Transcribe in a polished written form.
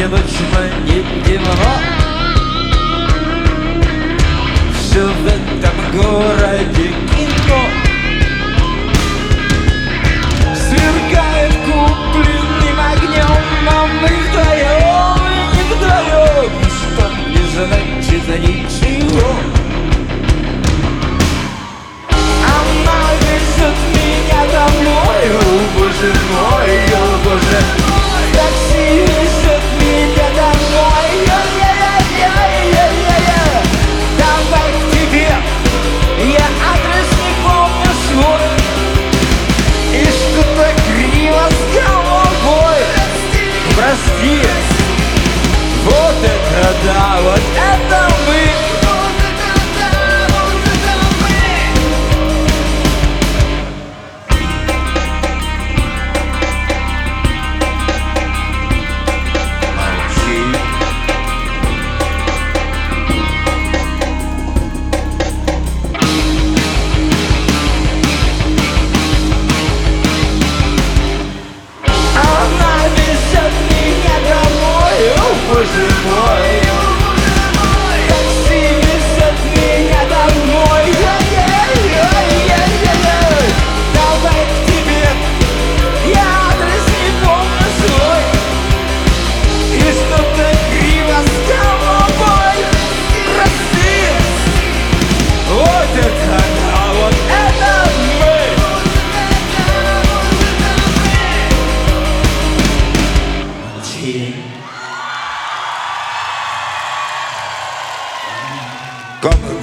мне точно не темно. Все в этом городе кино. Сверкает купленным огнем, но мы вдвоем, не вдвоем. И что не значит ничего. Она везет меня домой, о боже мой, о боже.